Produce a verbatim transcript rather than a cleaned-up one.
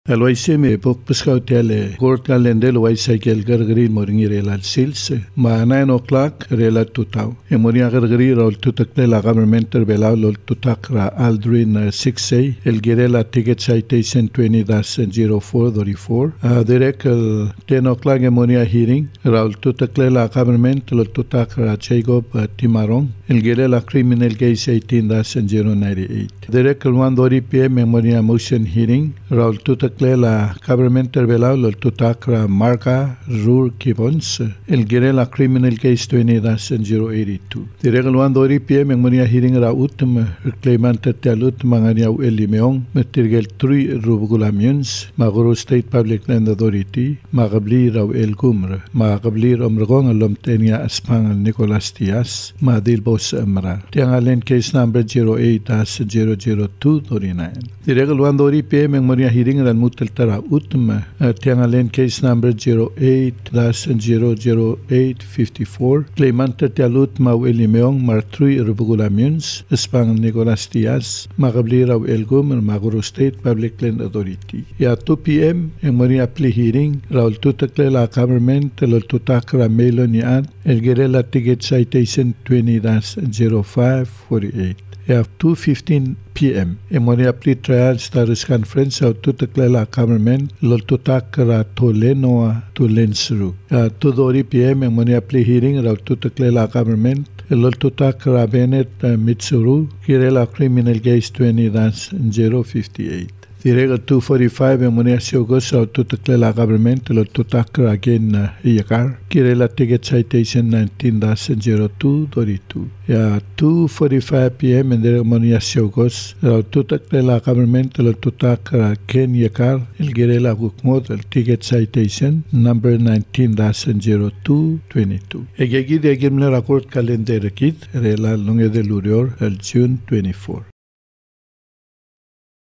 الويسيمي بوك بسكاو تيالي كورت كالندل ويسا كيل غرغري موريني ريلا سيلس ما nine o'clock ريلا توتاو يموريا غرغري رول توتاكلي لا غامرمنتر بلاو لول توتاكرا الدرين six A الجيريلا تيكت سايتيشن twenty dash zero four thirty-four ديريك ten o'clock يموريا هيرينج رول توتاكلي لا غامرمنت لول توتاكرا تشيغوب تيمارون الجيريلا كريمينال كيس eighteen dash zero ninety-eight ديريك one thirty P M يموريا موشن هيرينج رول توتاك la government velao lo tutakra marca rur kibons el gerela criminal case twenty dash zero eighty-two diregal one thirty P M monia hearing ra utum reclaimant talut mangania elimeon metirgel three rubulamions maguru state public land authority magabli ra el gumr magabli omrgon lomtenia aspang Nicolas Diaz madil bos amra tiangalen case number zero eight dash zero zero two thirty-nine diregal one thirty P M monia hearing ra muteltara utma tiangalen case number zero eight dash zero zero eight fifty-four claimant talut ma elimeon martrui rubulamions aspang Nicolas Diaz magabli ra el gumr maguru state public land authority ya two P M monia plea hearing raul tutakle la government lo tutakra melon yad el gerela ticket citation twenty dash zero five forty-eight at two fifteen P M Emonia pre-trial status conference out to the Clela government lo tutakra tolenoa to lensru at two thirty P M Emonia plea hearing out to the Clela government lo tutakra benet mitsuru kirela criminal case twenty dash zero fifty-eight Direga two forty-five Emonia siogos out to the Clela government lo tutakra again yakar kirela ticket citation nineteen dash zero two thirty-two ya two forty-five P M and there Emonia siogos out to the Clela government lo tutakra ken yakar el gerela gukmod el ticket citation number nineteen dash zero two twenty-two egegi de gemna record calendar kit rela longe de lurior el June twenty-four